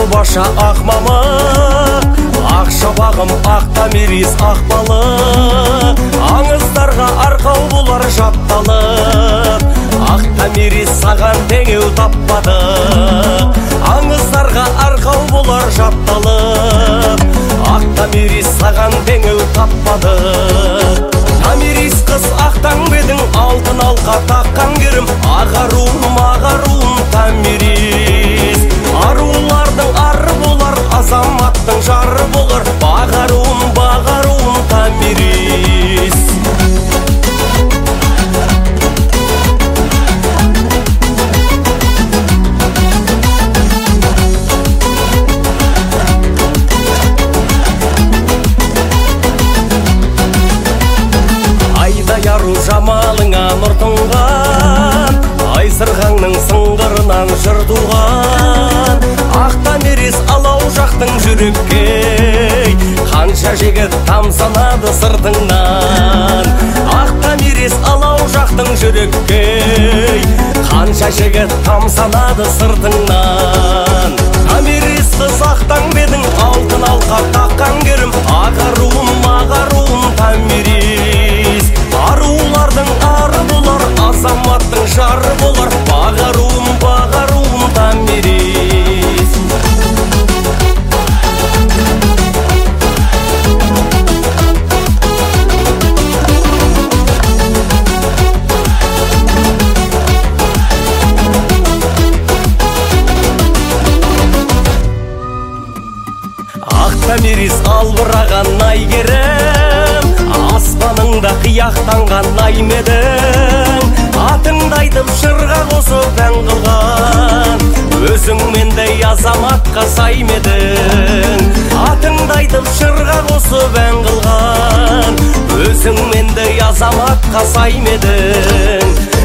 баша ақ мамық, ақ шапағым ақ томирис ақ балық, аңыздарға арқау болар жатталып, ақ томирис саған теңеу таппады. Аңыздарға арқау болар жатталып, ақ томирис саған теңеу таппады. Томирис қыз ақтан бедің, алтын алқа таққан керім, ағаруым томирис. Арулардың ары болар, азаматтың жары болар, бағаруым томирис. Яру жамалыңа нұр тұнған, ай сырғаңның сыңғырынан жыр туған. Ақ томирис алау жақтың жүрекке, қанша жігіт тамсанады сыртыңнан. Ақ томирис алау жақтың жүрекке, қанша жігіт тамсанады сыртыңнан. Томирис қыз ақтан бедің, алтын алқа таққан керім, ағаруым томирис. Арулардың ары болар, азаматтың жары болар, бағаруым томирис. Ақ томирис албыраған айгерім, аспаныңда қияқтанған наймедің, атыңды айтып жырға қосып ән қылған, өзіңмендей азаматқа саймедің. Атыңды айтып жырға қосып ән қылған, өзіңмендей азаматқа саймедің.